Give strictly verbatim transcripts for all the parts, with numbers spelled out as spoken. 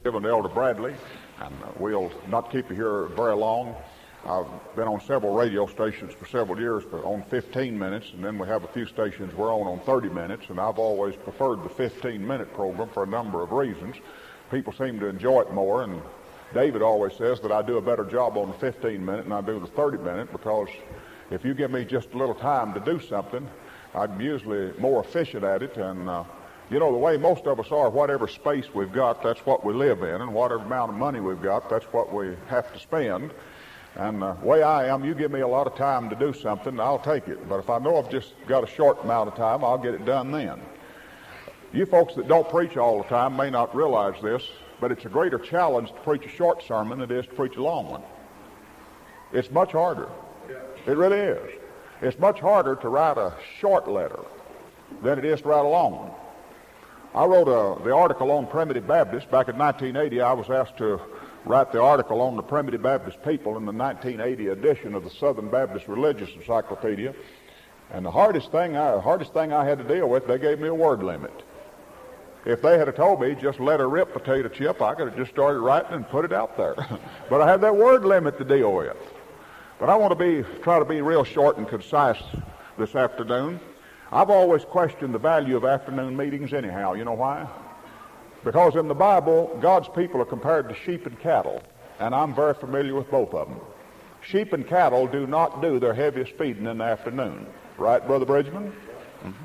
Given to Elder Bradley, and uh, we'll not keep you here very long. I've been on several radio stations for several years, but on fifteen minutes, and then we have a few stations we're on on thirty minutes, and I've always preferred the fifteen minute program for a number of reasons. People seem to enjoy it more, and David always says that I do a better job on the fifteen minute than I do the thirty minute, because if you give me just a little time to do something, I'm usually more efficient at it. And uh, you know, the way most of us are, whatever space we've got, that's what we live in, and whatever amount of money we've got, that's what we have to spend. And the way I am, you give me a lot of time to do something, I'll take it. But if I know I've just got a short amount of time, I'll get it done then. You folks that don't preach all the time may not realize this, but it's a greater challenge to preach a short sermon than it is to preach a long one. It's much harder. It really is. It's much harder to write a short letter than it is to write a long one. I wrote a, the article on primitive Baptists. Back in nineteen eighty, I was asked to write the article on the primitive Baptist people in the nineteen eighty edition of the Southern Baptist Religious Encyclopedia. And the hardest thing I, hardest thing I had to deal with, they gave me a word limit. If they had told me just let her rip, potato chip, I could have just started writing and put it out there. But I had that word limit to deal with. But I want to be try to be real short and concise this afternoon. I've always questioned the value of afternoon meetings anyhow. You know why? Because in the Bible, God's people are compared to sheep and cattle, and I'm very familiar with both of them. Sheep and cattle do not do their heaviest feeding in the afternoon. Right, Brother Bridgman? Mm-hmm.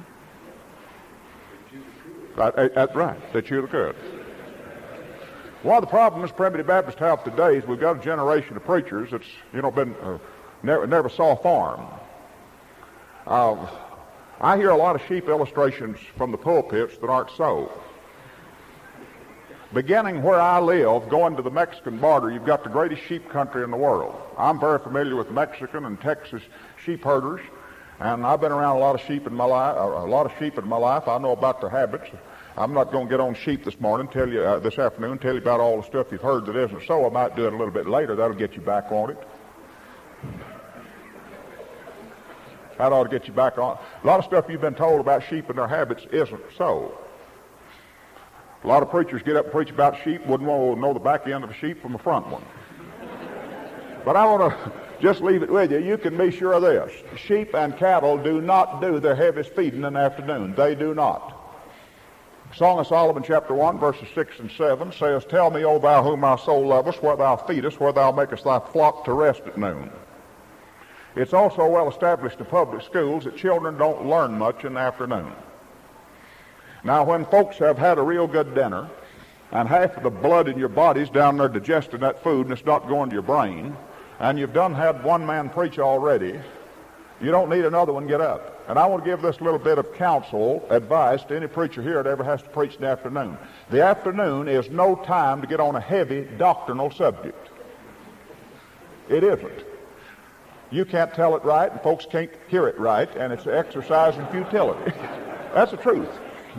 Right, that's right. They chew the cud. One of the problems primitive Baptists have today is we've got a generation of preachers that's, you know, been uh, never, never saw a farm. Uh, I hear a lot of sheep illustrations from the pulpits that aren't so. Beginning where I live, going to the Mexican border, you've got the greatest sheep country in the world. I'm very familiar with Mexican and Texas sheep herders, and I've been around a lot of sheep in my life. A lot of sheep in my life. I know about their habits. I'm not going to get on sheep this morning, tell you uh, this afternoon, tell you about all the stuff you've heard that isn't so. I might do it a little bit later. That'll get you back on it. That ought to get you back on. A lot of stuff you've been told about sheep and their habits isn't so. A lot of preachers get up and preach about sheep, wouldn't want to know the back end of a sheep from the front one. But I want to just leave it with you. You can be sure of this. Sheep and cattle do not do their heaviest feeding in the afternoon. They do not. Song of Solomon, chapter one, verses six and seven says, "Tell me, O thou whom my soul lovest, where thou feedest, where thou makest thy flock to rest at noon." It's also well established in public schools that children don't learn much in the afternoon. Now, when folks have had a real good dinner, and half of the blood in your body's down there digesting that food, and it's not going to your brain, and you've done had one man preach already, you don't need another one get up. And I want to give this little bit of counsel, advice to any preacher here that ever has to preach in the afternoon. The afternoon is no time to get on a heavy doctrinal subject. It isn't. You can't tell it right, and folks can't hear it right, and it's an exercise in futility. That's the truth.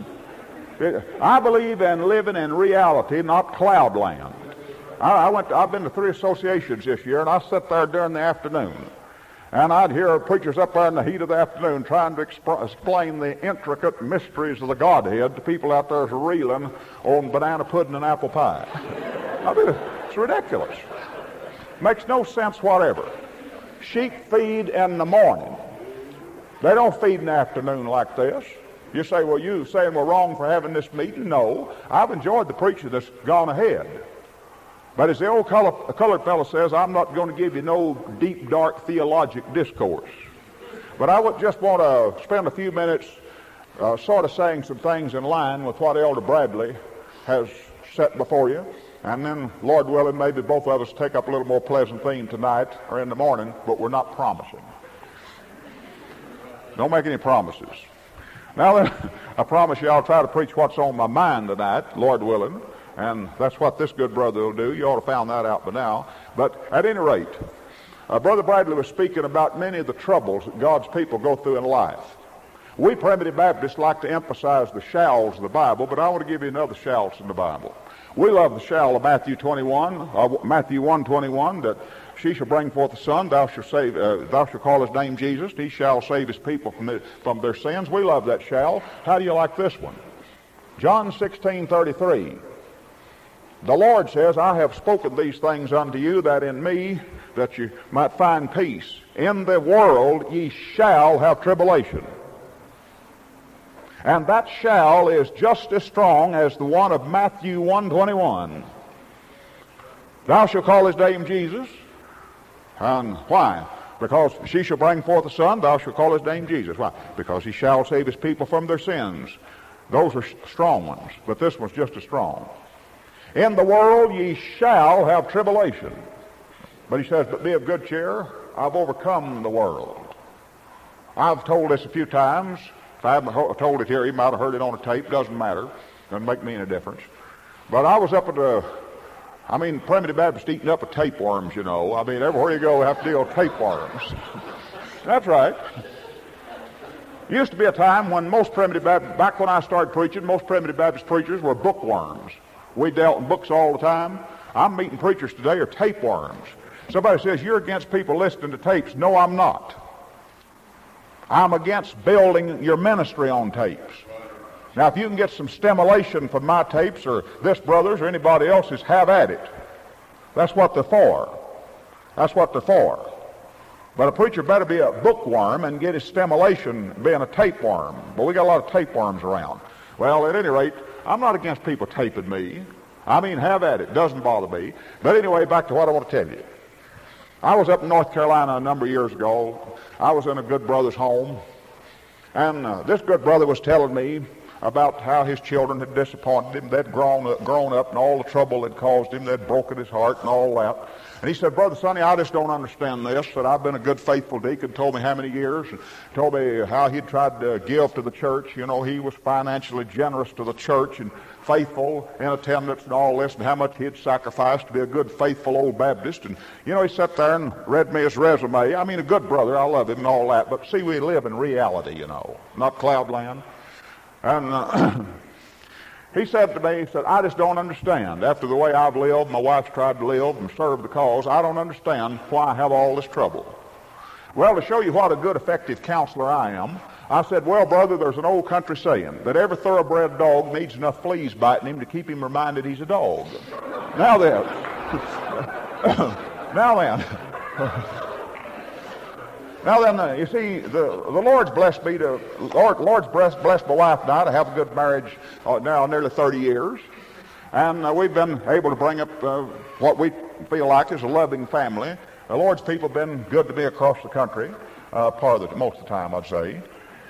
I believe in living in reality, not cloudland. I, I went to, I've been to three associations this year, and I sat there during the afternoon. And I'd hear preachers up there in the heat of the afternoon trying to exp- explain the intricate mysteries of the Godhead to people out there reeling on banana pudding and apple pie. I mean, it's ridiculous. Makes no sense whatever. Sheep feed in the morning. They don't feed in the afternoon like this. You say, well, you saying we're wrong for having this meeting? No. I've enjoyed the preaching that's gone ahead. But as the old color, colored fellow says, I'm not going to give you no deep, dark theologic discourse. But I would just want to spend a few minutes uh, sort of saying some things in line with what Elder Bradley has set before you. And then, Lord willing, maybe both of us take up a little more pleasant theme tonight or in the morning, but we're not promising. Don't make any promises. Now then, I promise you I'll try to preach what's on my mind tonight, Lord willing. And that's what this good brother will do. You ought to have found that out by now. But at any rate, uh, Brother Bradley was speaking about many of the troubles that God's people go through in life. We primitive Baptists like to emphasize the shalls of the Bible, but I want to give you another shalls in the Bible. We love the shall of Matthew twenty-one, uh, Matthew one twenty-one, that she shall bring forth a son, thou shalt save, uh, thou shalt call his name Jesus, he shall save his people from, the, from their sins. We love that shall. How do you like this one? John sixteen thirty-three. The Lord says, I have spoken these things unto you, that in me, that you might find peace. In the world ye shall have tribulation. And that shall is just as strong as the one of Matthew one twenty-one. Thou shalt call his name Jesus. And why? Because she shall bring forth a son, thou shalt call his name Jesus. Why? Because he shall save his people from their sins. Those are strong ones, but this one's just as strong. In the world ye shall have tribulation. But he says, but be of good cheer, I've overcome the world. I've told this a few times. If I haven't told it here, you might have heard it on a tape. Doesn't matter. Doesn't make me any difference. But I was up at the, I mean, Primitive Baptist eating up with tapeworms, you know. I mean, everywhere you go, you have to deal with tapeworms. That's right. Used to be a time when most Primitive Baptist, back when I started preaching, most Primitive Baptist preachers were bookworms. We dealt in books all the time. I'm meeting preachers today are tapeworms. Somebody says, you're against people listening to tapes. No, I'm not. I'm against building your ministry on tapes. Now, if you can get some stimulation from my tapes or this brother's or anybody else's, have at it. That's what they're for. That's what they're for. But a preacher better be a bookworm and get his stimulation being a tapeworm. But we got a lot of tapeworms around. Well, at any rate, I'm not against people taping me. I mean, have at it. Doesn't bother me. But anyway, back to what I want to tell you. I was up in North Carolina a number of years ago. I was in a good brother's home. And uh, this good brother was telling me about how his children had disappointed him. They'd grown up, grown up and all the trouble had caused him. They'd broken his heart and all that. And he said, Brother Sonny, I just don't understand this. That I've been a good, faithful deacon, told me how many years, and told me how he'd tried to give to the church. You know, he was financially generous to the church and faithful in attendance and all this, and how much he'd sacrificed to be a good, faithful old Baptist. And, you know, he sat there and read me his resume. I mean, a good brother. I love him and all that. But see, we live in reality, you know, not cloudland. And uh, he said to me, he said, I just don't understand. After the way I've lived, my wife's tried to live and serve the cause, I don't understand why I have all this trouble. Well, to show you what a good, effective counselor I am, I said, well, brother, there's an old country saying that every thoroughbred dog needs enough fleas biting him to keep him reminded he's a dog. Now then, now then, Now then, uh, you see, the the Lord's blessed me to, Lord, Lord's blessed, blessed my wife and I to have a good marriage uh, now nearly thirty years. And uh, we've been able to bring up uh, what we feel like is a loving family. The Lord's people have been good to me across the country, uh, part of the, most of the time, I'd say.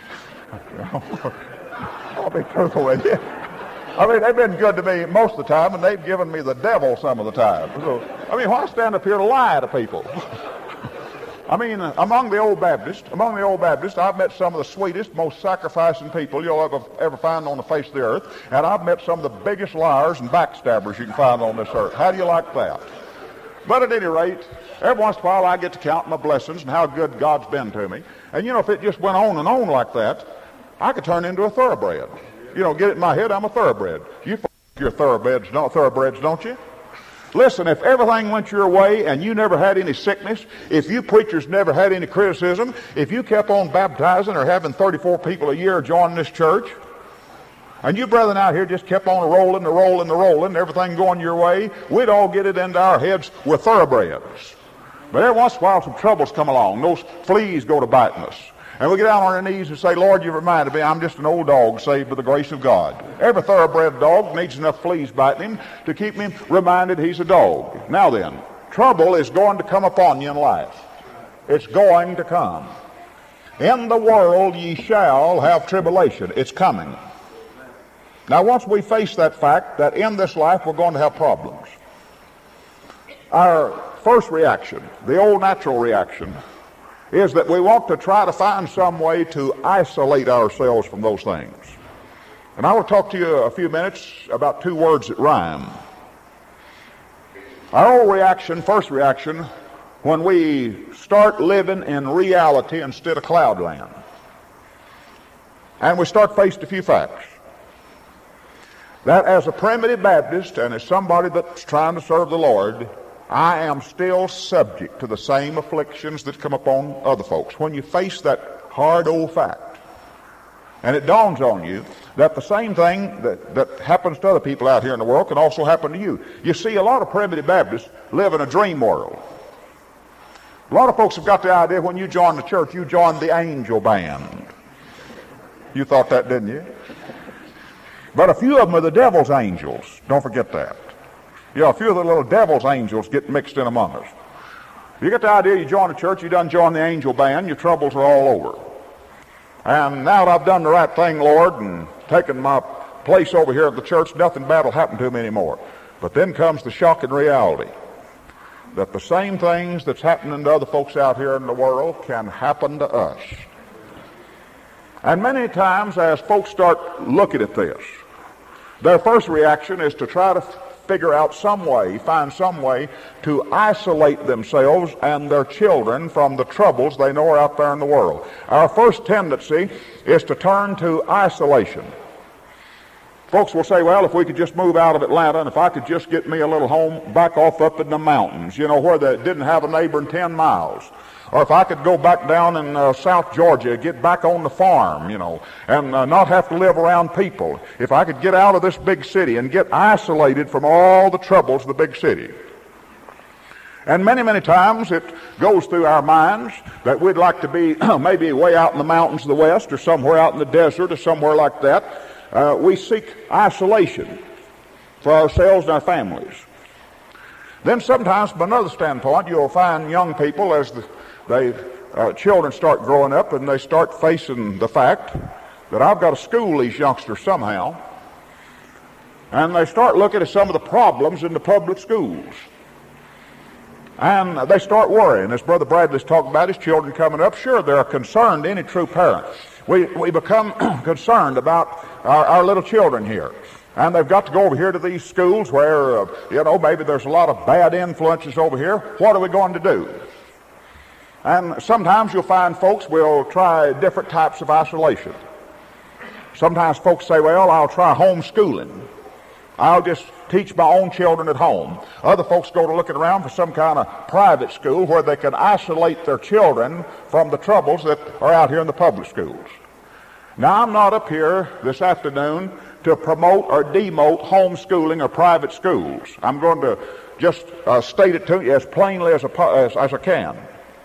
I'll be truthful with you. I mean, they've been good to me most of the time, and they've given me the devil some of the time. So, I mean, why stand up here to lie to people? I mean, uh, among the old Baptists, among the old Baptists, I've met some of the sweetest, most sacrificing people you'll ever, ever find on the face of the earth, and I've met some of the biggest liars and backstabbers you can find on this earth. How do you like that? But at any rate, every once in a while I get to count my blessings and how good God's been to me. And you know, if it just went on and on like that, I could turn into a thoroughbred. You know, get it in my head, I'm a thoroughbred. You f- your thoroughbreds, don't, thoroughbreds, don't you? Listen, if everything went your way and you never had any sickness, if you preachers never had any criticism, if you kept on baptizing or having thirty-four people a year join this church, and you brethren out here just kept on rolling, the rolling, the rolling, everything going your way, we'd all get it into our heads we're thoroughbreds. But every once in a while some troubles come along. Those fleas go to biting us. And we get down on our knees and say, Lord, you reminded me I'm just an old dog saved by the grace of God. Every thoroughbred dog needs enough fleas biting him to keep him reminded he's a dog. Now then, trouble is going to come upon you in life. It's going to come. In the world ye shall have tribulation. It's coming. Now once we face that fact that in this life we're going to have problems, our first reaction, the old natural reaction, is that we want to try to find some way to isolate ourselves from those things. And I will talk to you a few minutes about two words that rhyme. Our old reaction, first reaction, when we start living in reality instead of cloudland, and we start facing a few facts, that as a primitive Baptist and as somebody that's trying to serve the Lord, I am still subject to the same afflictions that come upon other folks. When you face that hard old fact, And it dawns on you that the same thing that, that happens to other people out here in the world can also happen to you. You see, a lot of primitive Baptists live in a dream world. A lot of folks have got the idea when you join the church, you join the angel band. You thought that, didn't you? But a few of them are the devil's angels. Don't forget that. Yeah, a few of the little devil's angels get mixed in among us. You get the idea, you join the church, you done join the angel band, your troubles are all over. And now that I've done the right thing, Lord, and taken my place over here at the church, nothing bad will happen to me anymore. But then comes the shocking reality that the same things that's happening to other folks out here in the world can happen to us. And many times as folks start looking at this, their first reaction is to try to figure out some way, find some way to isolate themselves and their children from the troubles they know are out there in the world. Our first tendency is to turn to isolation. Folks will say, well, if we could just move out of Atlanta and if I could just get me a little home back off up in the mountains, you know, where they didn't have a neighbor in ten miles. Or if I could go back down in uh, South Georgia, get back on the farm, you know, and uh, not have to live around people. If I could get out of this big city and get isolated from all the troubles of the big city. And many, many times it goes through our minds that we'd like to be maybe way out in the mountains of the West or somewhere out in the desert or somewhere like that. Uh, we seek isolation for ourselves and our families. Then sometimes from another standpoint, you'll find young people as the They, uh, children start growing up and they start facing the fact that I've got to school these youngsters somehow. And they start looking at some of the problems in the public schools. And they start worrying. As Brother Bradley's talked about his children coming up, sure, they're concerned, any true parent. We, we become concerned about our, our little children here. And they've got to go over here to these schools where, uh, you know, maybe there's a lot of bad influences over here. What are we going to do? And sometimes you'll find folks will try different types of isolation. Sometimes folks say, well, I'll try homeschooling. I'll just teach my own children at home. Other folks go to looking around for some kind of private school where they can isolate their children from the troubles that are out here in the public schools. Now, I'm not up here this afternoon to promote or demote homeschooling or private schools. I'm going to just uh, state it to you as plainly as, a, as, as I can.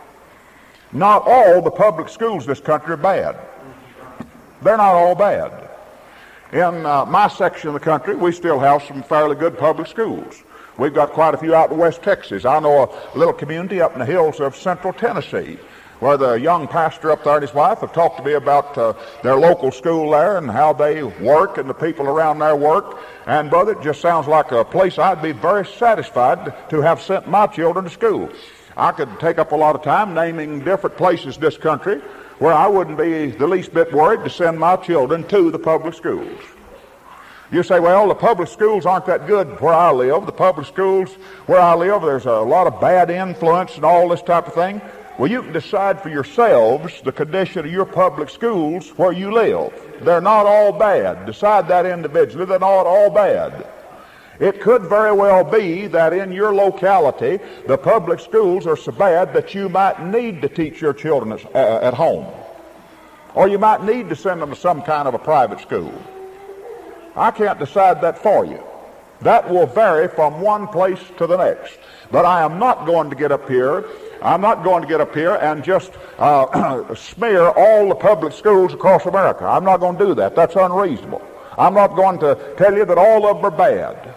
Not all the public schools in this country are bad. They're not all bad. In uh, my section of the country, we still have some fairly good public schools. We've got quite a few out in West Texas. I know a little community up in the hills of Central Tennessee where the young pastor up there and his wife have talked to me about uh, their local school there and how they work and the people around there work. And, brother, it just sounds like a place I'd be very satisfied to have sent my children to school. I could take up a lot of time naming different places in this country where I wouldn't be the least bit worried to send my children to the public schools. You say, well, the public schools aren't that good where I live. The public schools where I live, there's a lot of bad influence and all this type of thing. Well, you can decide for yourselves the condition of your public schools where you live. They're not all bad. Decide that individually. They're not all bad. It could very well be that in your locality, the public schools are so bad that you might need to teach your children at, uh, at home. Or you might need to send them to some kind of a private school. I can't decide that for you. That will vary from one place to the next. But I am not going to get up here, I'm not going to get up here and just uh, smear all the public schools across America. I'm not going to do that. That's unreasonable. I'm not going to tell you that all of them are bad.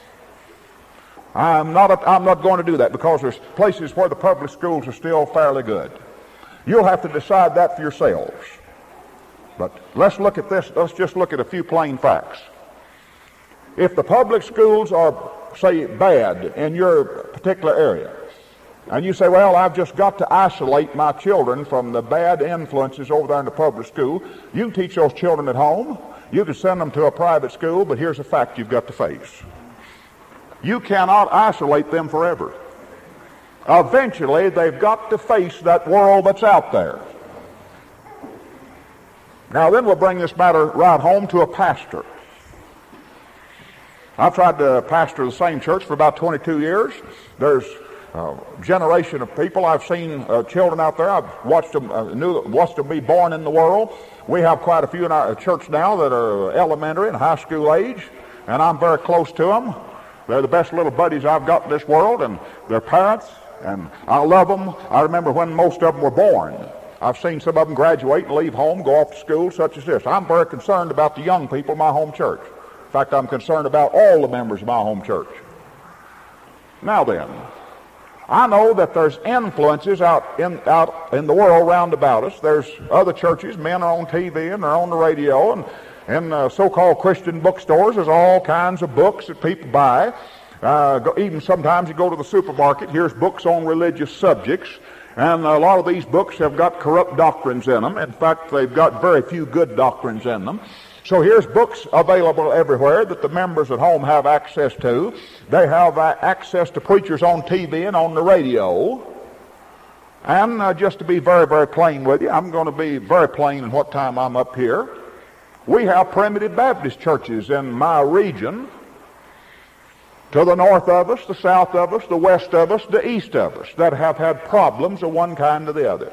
I'm not, a, I'm not going to do that because there's places where the public schools are still fairly good. You'll have to decide that for yourselves. But let's look at this. Let's just look at a few plain facts. If the public schools are, say, bad in your particular area, and you say, well, I've just got to isolate my children from the bad influences over there in the public school, you can teach those children at home. You can send them to a private school, but here's a fact you've got to face. You cannot isolate them forever. Eventually, they've got to face that world that's out there. Now, then we'll bring this matter right home to a pastor. I've tried to pastor the same church for about twenty-two years. There's uh, generation of people. I've seen uh, children out there. I've watched them, uh, knew, watched them be born in the world. We have quite a few in our church now that are elementary and high school age, and I'm very close to them. They're the best little buddies I've got in this world, and their parents, and I love them. I remember when most of them were born. I've seen some of them graduate and leave home, go off to school such as this. I'm very concerned about the young people in my home church. In fact, I'm concerned about all the members of my home church. Now then, I know that there's influences out in out in the world round about us. There's other churches, men are on T V and they're on the radio, and in uh, so-called Christian bookstores, there's all kinds of books that people buy. Uh, go, even sometimes you go to the supermarket, here's books on religious subjects, and a lot of these books have got corrupt doctrines in them. In fact, they've got very few good doctrines in them. So here's books available everywhere that the members at home have access to. They have uh, access to preachers on T V and on the radio. And uh, just to be very, very plain with you, I'm going to be very plain in what time I'm up here. We have primitive Baptist churches in my region, to the north of us, the south of us, the west of us, the east of us, that have had problems of one kind or the other.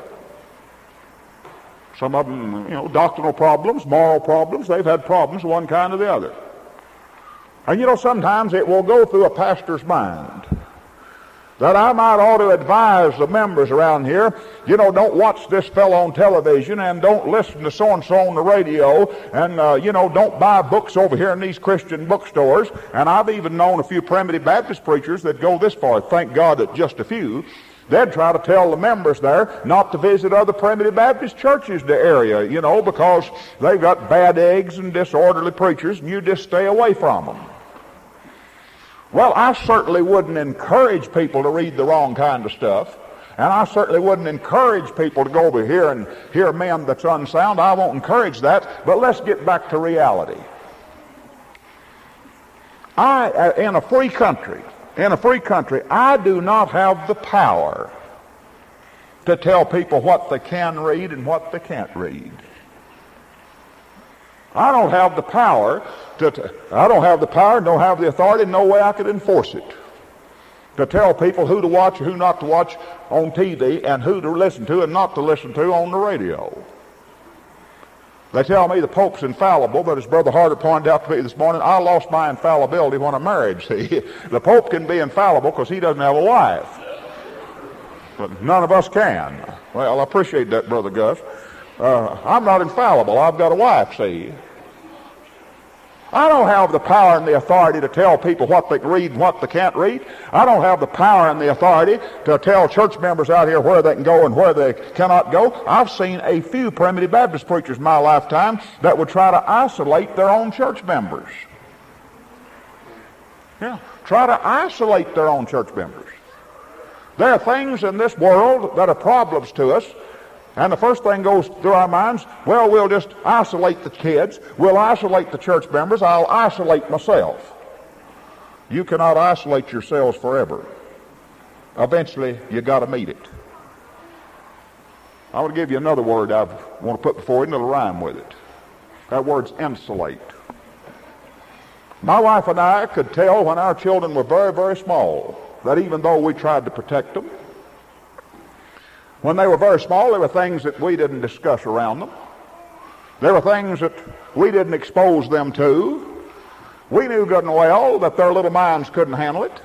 Some of them, you know, doctrinal problems, moral problems. They've had problems of one kind or the other. And you know, sometimes it will go through a pastor's mind that I might ought to advise the members around here, you know, don't watch this fellow on television and don't listen to so-and-so on the radio, and, uh, you know, don't buy books over here in these Christian bookstores. And I've even known a few primitive Baptist preachers that go this far, thank God that just a few. They'd try to tell the members there not to visit other primitive Baptist churches in the area, you know, because they've got bad eggs and disorderly preachers, and you just stay away from them. Well, I certainly wouldn't encourage people to read the wrong kind of stuff, and I certainly wouldn't encourage people to go over here and hear men that's unsound. I won't encourage that, but let's get back to reality. I, in a free country, in a free country, I do not have the power to tell people what they can read and what they can't read. I don't have the power to, to I don't have the power, don't have the authority, no way I could enforce it, to tell people who to watch or who not to watch on T V and who to listen to and not to listen to on the radio. They tell me the Pope's infallible, but as Brother Harder pointed out to me this morning, I lost my infallibility when I married. See, the Pope can be infallible because he doesn't have a wife, but none of us can. Well, I appreciate that, Brother Gus. Uh, I'm not infallible. I've got a wife, see. I don't have the power and the authority to tell people what they can read and what they can't read. I don't have the power and the authority to tell church members out here where they can go and where they cannot go. I've seen a few primitive Baptist preachers in my lifetime that would try to isolate their own church members. Yeah, try to isolate their own church members. There are things in this world that are problems to us. And the first thing goes through our minds, well, we'll just isolate the kids. We'll isolate the church members. I'll isolate myself. You cannot isolate yourselves forever. Eventually, you got to meet it. I want to give you another word I want to put before you, and it'll rhyme with it. That word's insulate. My wife and I could tell when our children were very, very small that even though we tried to protect them, when they were very small, there were things that we didn't discuss around them. There were things that we didn't expose them to. We knew good and well that their little minds couldn't handle it.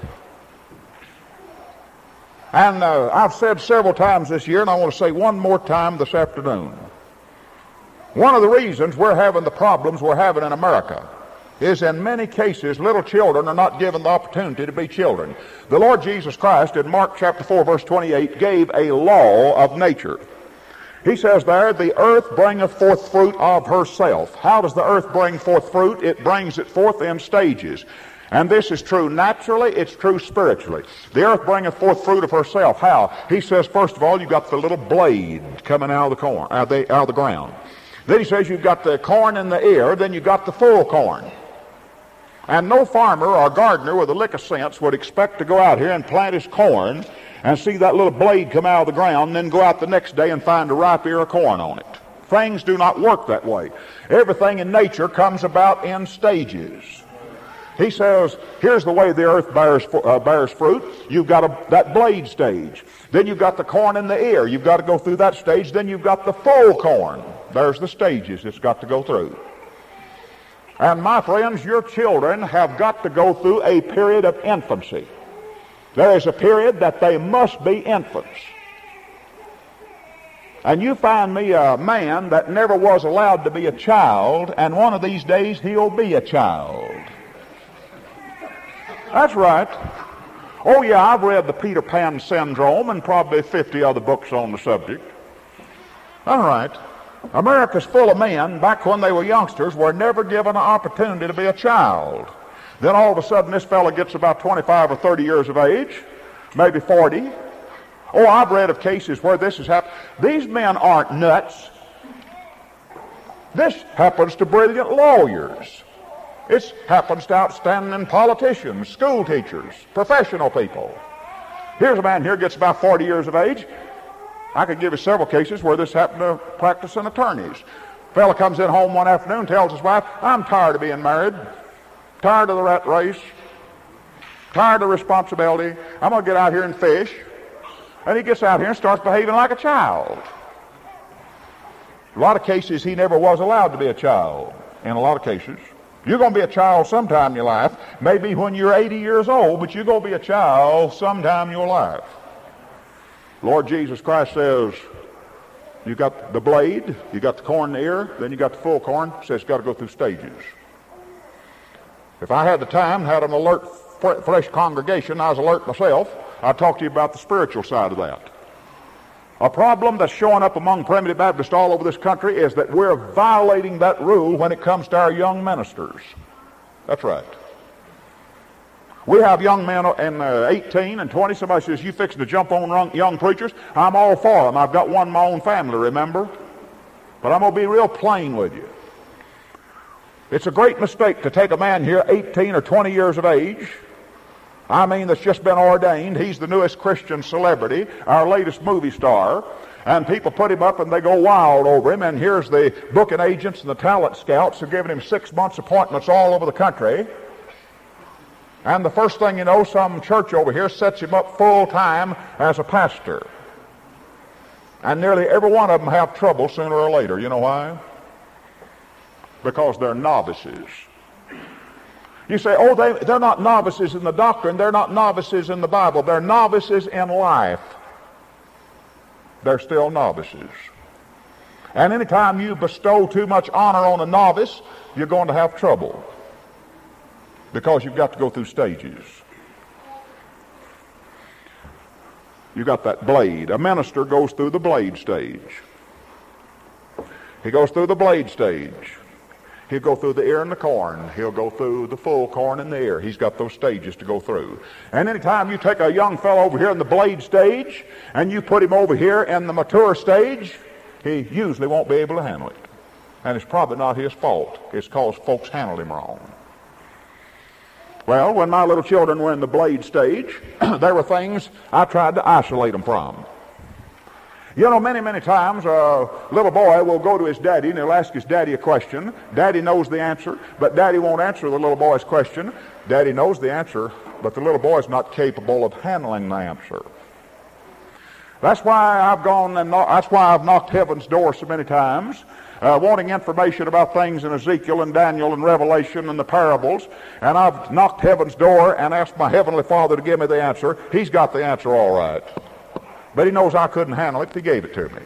And uh, I've said several times this year, and I want to say one more time this afternoon, one of the reasons we're having the problems we're having in America is in many cases little children are not given the opportunity to be children. The Lord Jesus Christ in Mark chapter four verse twenty-eight gave a law of nature. He says there, the earth bringeth forth fruit of herself. How does the earth bring forth fruit? It brings it forth in stages. And this is true naturally, it's true spiritually. The earth bringeth forth fruit of herself. How? He says, first of all, you've got the little blade coming out of the corn, out of the, out of the ground. Then he says you've got the corn in the ear, then you've got the full corn. And no farmer or gardener with a lick of sense would expect to go out here and plant his corn and see that little blade come out of the ground and then go out the next day and find a ripe ear of corn on it. Things do not work that way. Everything in nature comes about in stages. He says, here's the way the earth bears, uh, bears fruit. You've got a, that blade stage. Then you've got the corn in the ear. You've got to go through that stage. Then you've got the full corn. There's the stages it's got to go through. And my friends, your children have got to go through a period of infancy. There is a period that they must be infants. And you find me a man that never was allowed to be a child, and one of these days he'll be a child. That's right. Oh yeah, I've read the Peter Pan Syndrome and probably fifty other books on the subject. All right. America's full of men, back when they were youngsters, were never given an opportunity to be a child. Then all of a sudden this fella gets about twenty-five or thirty years of age, maybe forty. Oh, I've read of cases where this has happened. These men aren't nuts. This happens to brilliant lawyers. It happens to outstanding politicians, school teachers, professional people. Here's a man here gets about forty years of age. I could give you several cases where this happened to practicing attorneys. Fella comes in home one afternoon, tells his wife, I'm tired of being married, tired of the rat race, tired of responsibility. I'm going to get out here and fish. And he gets out here and starts behaving like a child. A lot of cases he never was allowed to be a child. In a lot of cases. You're going to be a child sometime in your life. Maybe when you're eighty years old, but you're going to be a child sometime in your life. Lord Jesus Christ says, you got the blade, you got the corn in the ear, then you got the full corn. Says it's got to go through stages. If I had the time, had an alert, fresh congregation, I was alert myself, I'd talk to you about the spiritual side of that. A problem that's showing up among primitive Baptists all over this country is that we're violating that rule when it comes to our young ministers. That's right. We have young men in uh, eighteen and twenty. Somebody says, you fixing to jump on young preachers? I'm all for them. I've got one in my own family, remember? But I'm going to be real plain with you. It's a great mistake to take a man here eighteen or twenty years of age, I mean that's just been ordained. He's the newest Christian celebrity, our latest movie star, and people put him up and they go wild over him, and here's the booking agents and the talent scouts who are giving him six months appointments all over the country. And the first thing you know, some church over here sets him up full time as a pastor. And nearly every one of them have trouble sooner or later. You know why? Because they're novices. You say, oh, they, they're not novices in the doctrine. They're not novices in the Bible. They're novices in life. They're still novices. And anytime you bestow too much honor on a novice, you're going to have trouble. Because you've got to go through stages. You've got that blade. A minister goes through the blade stage. He goes through the blade stage. He'll go through the ear and the corn. He'll go through the full corn and the ear. He's got those stages to go through. And anytime you take a young fellow over here in the blade stage and you put him over here in the mature stage, he usually won't be able to handle it. And it's probably not his fault. It's because folks handled him wrong. Well, when my little children were in the blade stage, there were things I tried to isolate them from. You know, many, many times a little boy will go to his daddy and he'll ask his daddy a question. Daddy knows the answer, but daddy won't answer the little boy's question. Daddy knows the answer, but the little boy's not capable of handling the answer. That's why I've gone and knock, that's why I've knocked heaven's door so many times, uh, wanting information about things in Ezekiel and Daniel and Revelation and the parables. And I've knocked heaven's door and asked my heavenly Father to give me the answer. He's got the answer all right. But he knows I couldn't handle it if he gave it to me.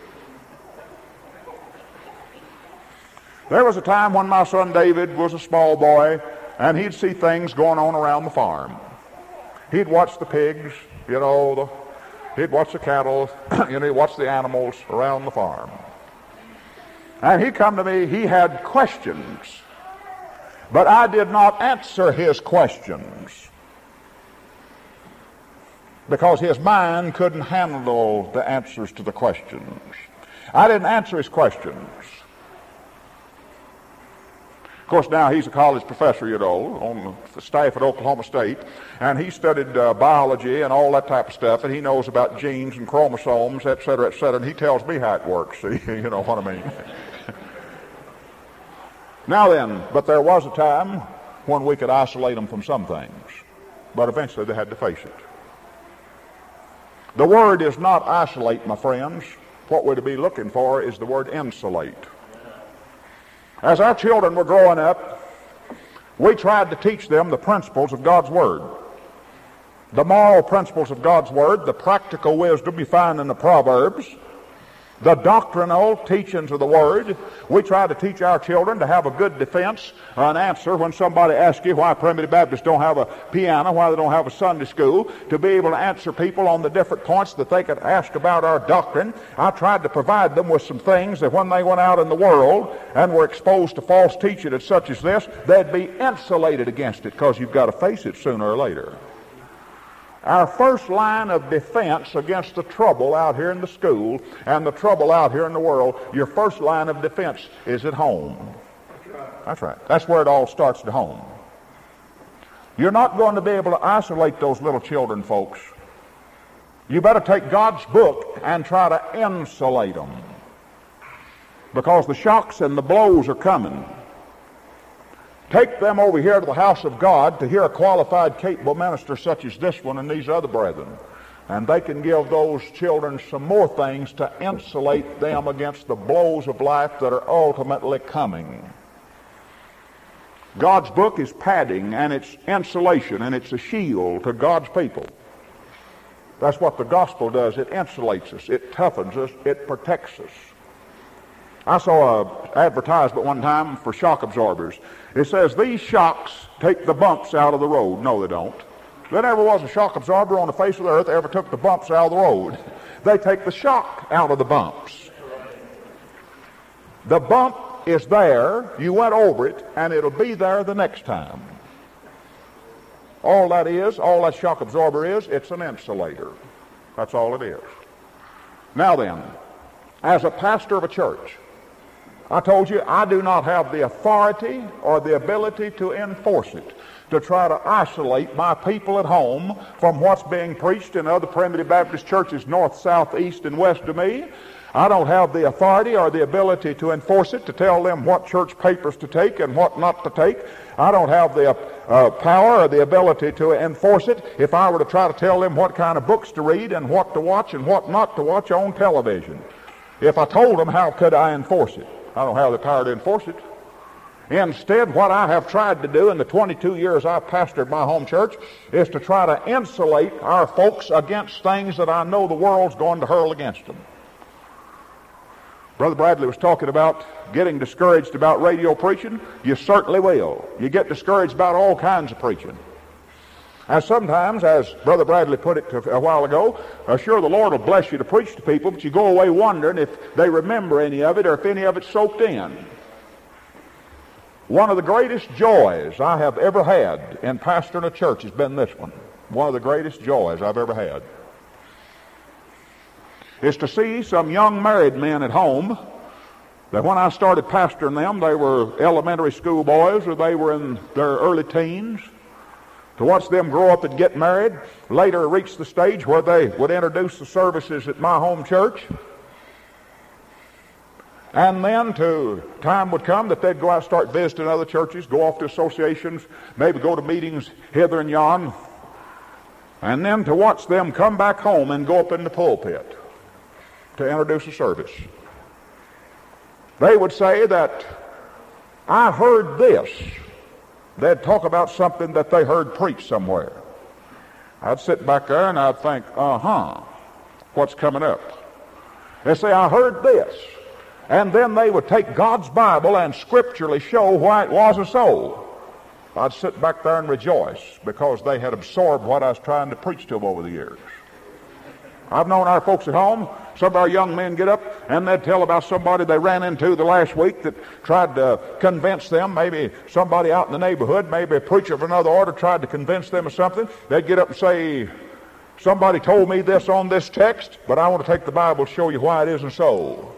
There was a time when my son David was a small boy, and he'd see things going on around the farm. He'd watch the pigs, you know, the, he'd watch the cattle, you know, he'd watch the animals around the farm. And he'd come to me, he had questions, but I did not answer his questions. Because his mind couldn't handle the answers to the questions. I didn't answer his questions. Of course, now he's a college professor, you know, on the staff at Oklahoma State, and he studied uh, biology and all that type of stuff, and he knows about genes and chromosomes, et cetera, et cetera, and he tells me how it works, see, you know what I mean. Now then, but there was a time when we could isolate them from some things. But eventually they had to face it. The word is not isolate, my friends. What we're to be looking for is the word insulate. As our children were growing up, we tried to teach them the principles of God's Word. The moral principles of God's Word, the practical wisdom you find in the Proverbs, the doctrinal teachings of the Word. We try to teach our children to have a good defense or an answer when somebody asks you why Primitive Baptists don't have a piano, why they don't have a Sunday school, to be able to answer people on the different points that they could ask about our doctrine. I tried to provide them with some things that when they went out in the world and were exposed to false teaching and such as this, they'd be insulated against it, because you've got to face it sooner or later. Our first line of defense against the trouble out here in the school and the trouble out here in the world, your first line of defense is at home. That's right. That's where it all starts, at home. You're not going to be able to isolate those little children, folks. You better take God's book and try to insulate them, because the shocks and the blows are coming. Take them over here to the house of God to hear a qualified, capable minister such as this one and these other brethren. And they can give those children some more things to insulate them against the blows of life that are ultimately coming. God's book is padding, and it's insulation, and it's a shield to God's people. That's what the gospel does. It insulates us. It toughens us. It protects us. I saw an advertisement one time for shock absorbers. It says, these shocks take the bumps out of the road. No, they don't. There never was a shock absorber on the face of the earth that ever took the bumps out of the road. They take the shock out of the bumps. The bump is there. You went over it, and it'll be there the next time. All that is, all that shock absorber is, it's an insulator. That's all it is. Now then, as a pastor of a church, I told you I do not have the authority or the ability to enforce it, to try to isolate my people at home from what's being preached in other Primitive Baptist churches north, south, east, and west of me. I don't have the authority or the ability to enforce it, to tell them what church papers to take and what not to take. I don't have the uh, power or the ability to enforce it if I were to try to tell them what kind of books to read and what to watch and what not to watch on television. If I told them, how could I enforce it? I don't have the power to enforce it. Instead, what I have tried to do in the twenty-two years I've pastored my home church is to try to insulate our folks against things that I know the world's going to hurl against them. Brother Bradley was talking about getting discouraged about radio preaching. You certainly will. You get discouraged about all kinds of preaching. And sometimes, as Brother Bradley put it a while ago, uh, sure, the Lord will bless you to preach to people, but you go away wondering if they remember any of it or if any of it's soaked in. One of the greatest joys I have ever had in pastoring a church has been this one. One of the greatest joys I've ever had is to see some young married men at home that when I started pastoring them, they were elementary school boys or they were in their early teens. To watch them grow up and get married, later reach the stage where they would introduce the services at my home church. And then to time would come that they'd go out and start visiting other churches, go off to associations, maybe go to meetings hither and yon. And then to watch them come back home and go up in the pulpit to introduce a service. They would say that, I heard this. They'd talk about something that they heard preached somewhere. I'd sit back there and I'd think, uh-huh, what's coming up? They'd say, I heard this. And then they would take God's Bible and scripturally show why it wasn't so. I'd sit back there and rejoice because they had absorbed what I was trying to preach to them over the years. I've known our folks at home, some of our young men get up and they'd tell about somebody they ran into the last week that tried to convince them, maybe somebody out in the neighborhood, maybe a preacher of another order tried to convince them of something. They'd get up and say, somebody told me this on this text, but I want to take the Bible to show you why it isn't so.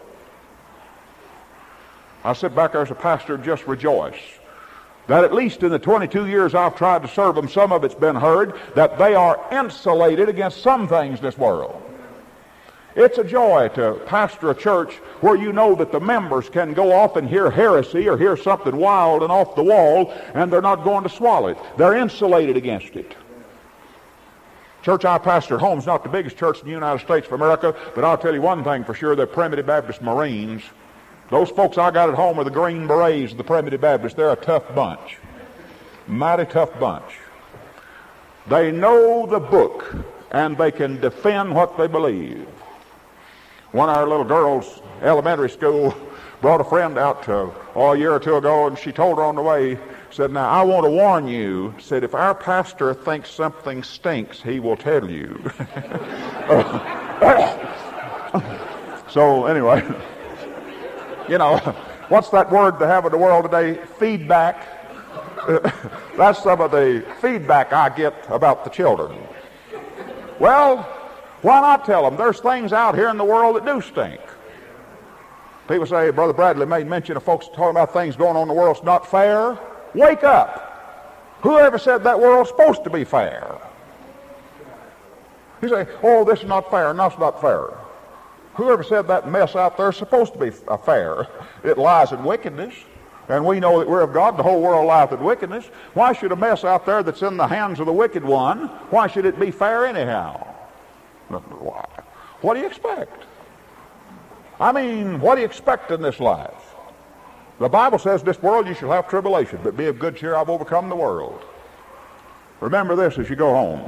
I sit back there as a pastor and just rejoice that at least in the twenty-two years I've tried to serve them, some of it's been heard, that they are insulated against some things in this world. It's a joy to pastor a church where you know that the members can go off and hear heresy or hear something wild and off the wall, and they're not going to swallow it. They're insulated against it. Church I pastor at home is not the biggest church in the United States of America, but I'll tell you one thing for sure, they're Primitive Baptist Marines. Those folks I got at home are the Green Berets of the Primitive Baptists. They're a tough bunch. Mighty tough bunch. They know the book, and they can defend what they believe. One of our little girls, elementary school, brought a friend out uh, oh, a year or two ago, and she told her on the way, said, now, I want to warn you, said, if our pastor thinks something stinks, he will tell you. So, anyway, you know, what's that word they have in the world today? Feedback. That's some of the feedback I get about the children. Well, why not tell them? There's things out here in the world that do stink. People say, Brother Bradley made mention of folks talking about things going on in the world that's not fair. Wake up. Whoever said that world's supposed to be fair? You say, oh, this is not fair, and that's not fair. Whoever said that mess out there is supposed to be fair. It lies in wickedness. And we know that we're of God, the whole world lieth in wickedness. Why should a mess out there that's in the hands of the wicked one, why should it be fair anyhow? Why? What do you expect? I mean, what do you expect in this life? The Bible says, this world you shall have tribulation, but be of good cheer, I've overcome the world. Remember this as you go home.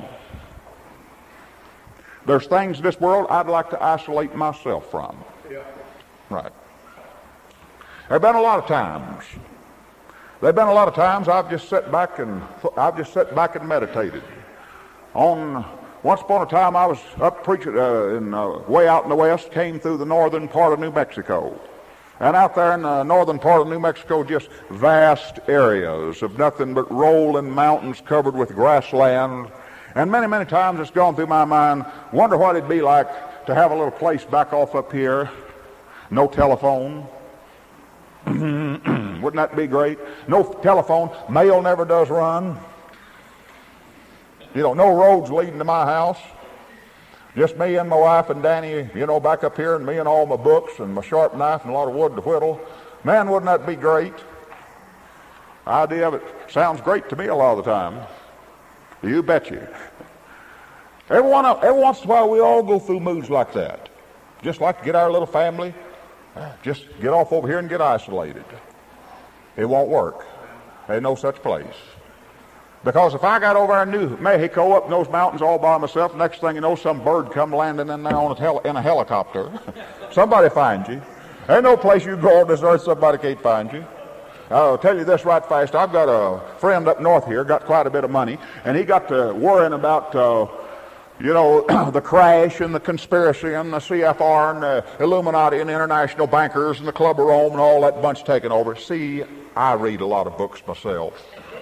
There's things in this world I'd like to isolate myself from. Yeah. Right. There have been a lot of times. There have been a lot of times I've just sat back and I've just sat back and meditated. On once upon a time I was up preaching uh, in uh, way out in the west, came through the northern part of New Mexico, and out there in the northern part of New Mexico, just vast areas of nothing but rolling mountains covered with grassland. And many, many times it's gone through my mind, wonder what it'd be like to have a little place back off up here, no telephone. Wouldn't that be great? No telephone, mail never does run. You know, no roads leading to my house. Just me and my wife and Danny, you know, back up here, and me and all my books and my sharp knife and a lot of wood to whittle. Man, wouldn't that be great? The idea of it sounds great to me a lot of the time. You bet you. Every, one of, every once in a while we all go through moods like that. Just like to get our little family, just get off over here and get isolated. It won't work. There's no such place. Because if I got over in New Mexico up in those mountains all by myself, next thing you know, some bird come landing in there on a hel- in a helicopter. Somebody finds you. There's no place you go on this earth somebody can't find you. I'll tell you this right fast. I've got a friend up north here, got quite a bit of money, and he got to worrying about, uh, you know, the crash and the conspiracy and the C F R and the Illuminati and the international bankers and the Club of Rome and all that bunch taking over. See, I read a lot of books myself.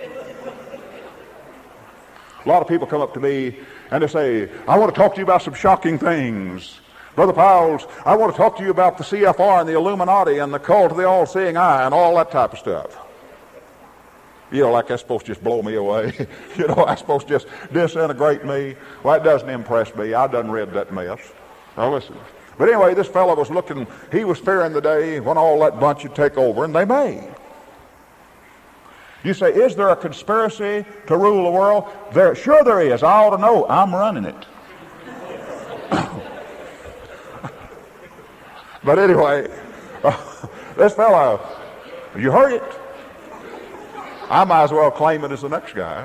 A lot of people come up to me and they say, I want to talk to you about some shocking things. Brother Powles, I want to talk to you about the C F R and the Illuminati and the cult of the all-seeing eye and all that type of stuff. You know, like that's supposed to just blow me away. You know, that's supposed to just disintegrate me. Well, it doesn't impress me. I done read that mess. Now listen. But anyway, this fellow was looking, he was fearing the day when all that bunch would take over, and they may. You say, is there a conspiracy to rule the world? There, sure there is. I ought to know. I'm running it. But anyway, uh, this fellow, you heard it. I might as well claim it as the next guy.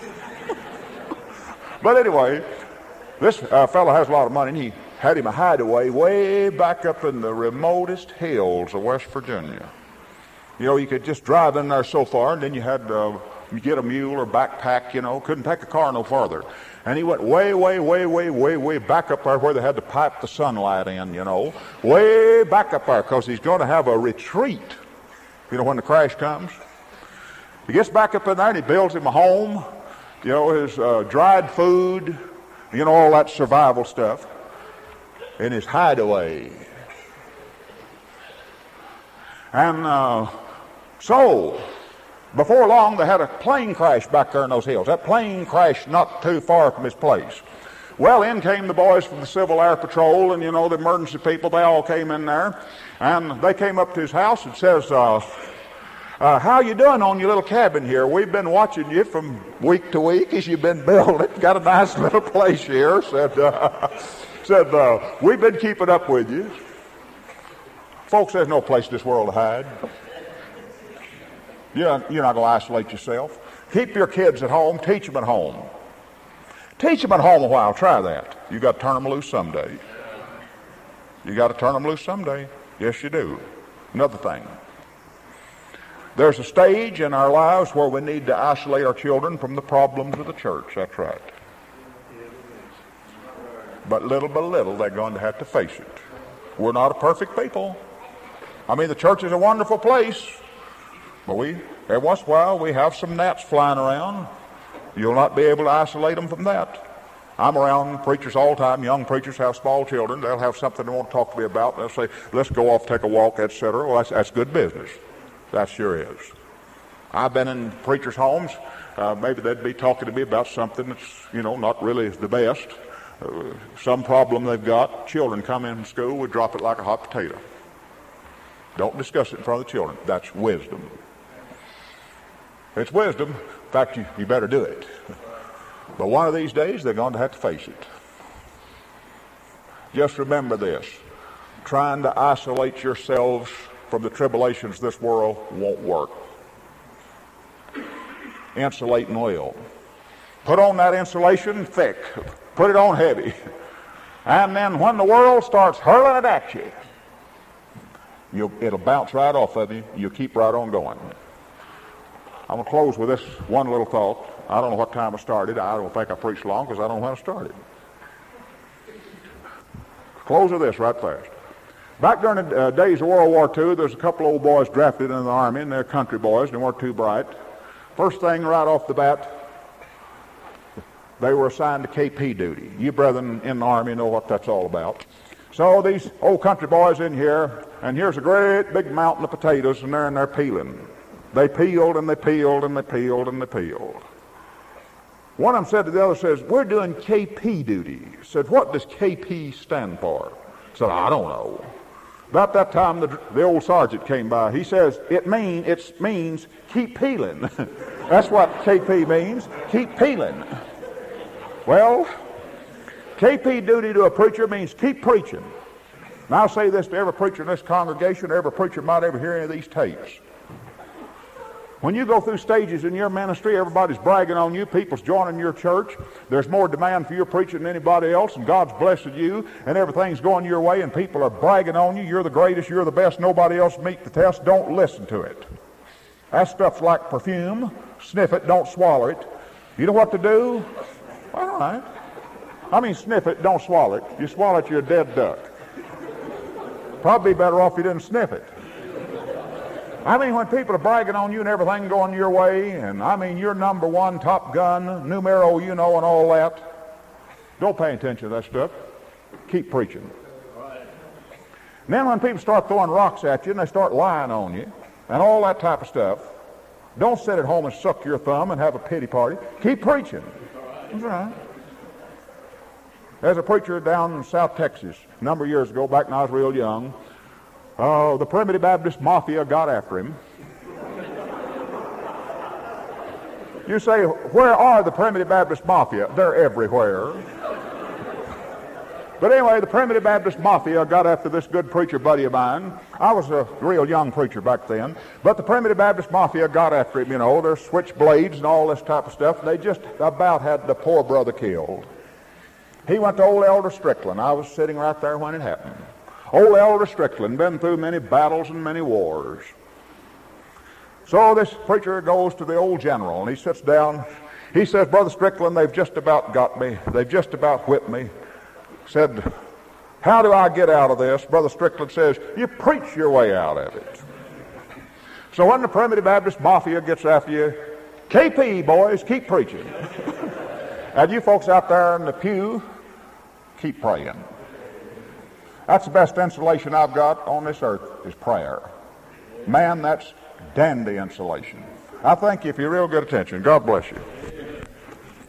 But anyway, this uh, fellow has a lot of money, and he had him a hideaway way back up in the remotest hills of West Virginia. You know, you could just drive in there so far, and then you had to uh, get a mule or backpack, you know. Couldn't take a car no farther. And he went way, way, way, way, way, way back up there where they had to pipe the sunlight in, you know. Way back up there, because he's going to have a retreat, you know, when the crash comes. He gets back up in there, and he builds him a home, you know, his uh, dried food, you know, all that survival stuff, in his hideaway. And uh, so, before long, they had a plane crash back there in those hills. That plane crashed not too far from his place. Well, in came the boys from the Civil Air Patrol and, you know, the emergency people. They all came in there. And they came up to his house and says, uh, uh, how you doing on your little cabin here? We've been watching you from week to week as you've been building. Got a nice little place here. Said, uh, said uh, we've been keeping up with you. Folks, there's no place in this world to hide. You're, you're not going to isolate yourself. Keep your kids at home. Teach them at home. Teach them at home a while. Try that. You got to turn them loose someday. You got to turn them loose someday. Yes, you do. Another thing. There's a stage in our lives where we need to isolate our children from the problems of the church. That's right. But little by little, they're going to have to face it. We're not a perfect people. I mean, the church is a wonderful place. But we, every once in a while, we have some gnats flying around. You'll not be able to isolate them from that. I'm around preachers all the time. Young preachers have small children. They'll have something they want to talk to me about. They'll say, let's go off, take a walk, et cetera. Well, that's, that's good business. That sure is. I've been in preachers' homes. Uh, maybe they'd be talking to me about something that's, you know, not really the best. Uh, some problem they've got. Children come in from school, we drop it like a hot potato. Don't discuss it in front of the children. That's wisdom. It's wisdom. In fact, you, you better do it. But one of these days, they're going to have to face it. Just remember this. Trying to isolate yourselves from the tribulations of this world won't work. Insulating oil. Put on that insulation thick. Put it on heavy. And then when the world starts hurling it at you, you'll, it'll bounce right off of you. You'll keep right on going. I'm going to close with this one little thought. I don't know what time I started. I don't think I preached long because I don't know when I started. Close with this right fast. Back during the uh, days of World War Two, there's a couple old boys drafted into the Army, and they're country boys, and they weren't too bright. First thing right off the bat, they were assigned to K P duty. You brethren in the Army know what that's all about. So these old country boys in here, and here's a great big mountain of potatoes, and they're in there peeling. They peeled and they peeled and they peeled and they peeled. One of them said to the other, says, we're doing K P duty. Said, what does K P stand for? Said, I don't know. About that time, the, the old sergeant came by. He says, it mean it means keep peeling. That's what K P means, keep peeling. Well, K P duty to a preacher means keep preaching. And I'll say this to every preacher in this congregation, every preacher might ever hear any of these tapes. When you go through stages in your ministry, everybody's bragging on you, people's joining your church, there's more demand for your preaching than anybody else, and God's blessing you, and everything's going your way, and people are bragging on you, you're the greatest, you're the best, nobody else meet the test. Don't listen to it. That stuff's like perfume. Sniff it, don't swallow it. You know what to do? All right. I mean, sniff it, don't swallow it. You swallow it, you're a dead duck. Probably better off you didn't sniff it. I mean, when people are bragging on you and everything going your way, and I mean, you're number one, Top Gun, numero you know, and all that, don't pay attention to that stuff. Keep preaching. And then when people start throwing rocks at you and they start lying on you and all that type of stuff, don't sit at home and suck your thumb and have a pity party. Keep preaching. That's right. There's a preacher down in South Texas a number of years ago, back when I was real young. Oh, the Primitive Baptist Mafia got after him. You say, where are the Primitive Baptist Mafia? They're everywhere. But anyway, the Primitive Baptist Mafia got after this good preacher buddy of mine. I was a real young preacher back then. But the Primitive Baptist Mafia got after him, you know, their switchblades and all this type of stuff. And they just about had the poor brother killed. He went to old Elder Strickland. I was sitting right there when it happened. Old Elder Strickland, been through many battles and many wars. So this preacher goes to the old general, and he sits down. He says, Brother Strickland, they've just about got me. They've just about whipped me. Said, how do I get out of this? Brother Strickland says, you preach your way out of it. So when the Primitive Baptist Mafia gets after you, K P, boys, keep preaching. And you folks out there in the pew, keep praying. That's the best insulation I've got on this earth is prayer. Man, that's dandy insulation. I thank you for your real good attention. God bless you.